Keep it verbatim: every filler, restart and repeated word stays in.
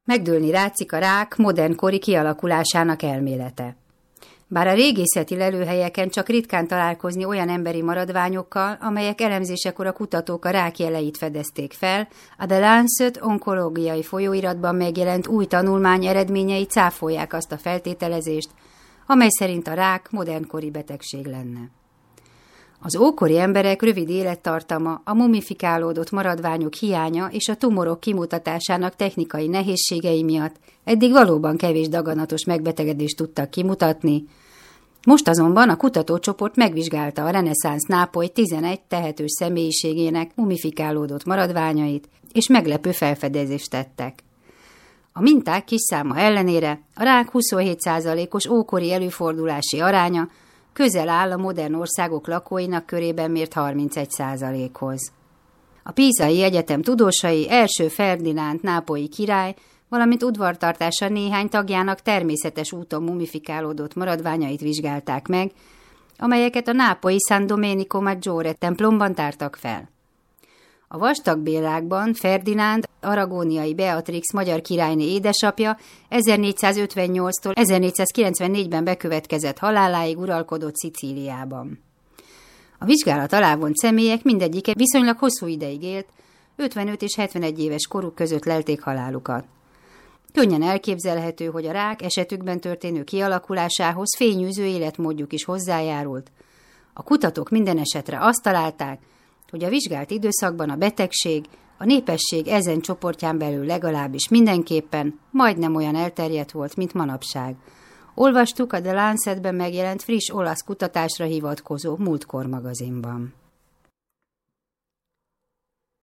Megdőlni látszik a rák modernkori kialakulásának elmélete. Bár a régészeti lelőhelyeken csak ritkán találkozni olyan emberi maradványokkal, amelyek elemzésekor a kutatók a rák jeleit fedezték fel, a The Lancet onkológiai folyóiratban megjelent új tanulmány eredményei cáfolják azt a feltételezést, amely szerint a rák modernkori betegség lenne. Az ókori emberek rövid élettartama, a mumifikálódott maradványok hiánya és a tumorok kimutatásának technikai nehézségei miatt eddig valóban kevés daganatos megbetegedést tudtak kimutatni. Most azonban a kutatócsoport megvizsgálta a reneszánsz Nápoly tizenegy tehetős személyiségének mumifikálódott maradványait, és meglepő felfedezést tettek. A minták kis száma ellenére a rák huszonhét százalékos ókori előfordulási aránya közel áll a modern országok lakóinak körében mért harmincegy százalékhoz. A Písai Egyetem tudósai első Ferdinánd nápolyi király, valamint udvartartása néhány tagjának természetes úton mumifikálódott maradványait vizsgálták meg, amelyeket a nápolyi San Domenico Maggiore templomban tártak fel. A vastagbélrákban Ferdinánd, aragóniai Beatrix magyar királyné édesapja ezernégyszázötvennyolctól ezernégyszázkilencvennégyben bekövetkezett haláláig uralkodott Szicíliában. A vizsgálat alá vont személyek mindegyike viszonylag hosszú ideig élt, ötvenöt és hetvenegy éves koruk között lelték halálukat. Könnyen elképzelhető, hogy a rák esetükben történő kialakulásához fényűző életmódjuk is hozzájárult. A kutatók minden esetre azt találták, hogy a vizsgált időszakban a betegség a népesség ezen csoportján belül legalábbis mindenképpen majdnem olyan elterjedt volt, mint manapság. Olvastuk a The Lancetben megjelent friss olasz kutatásra hivatkozó Múltkor magazinban.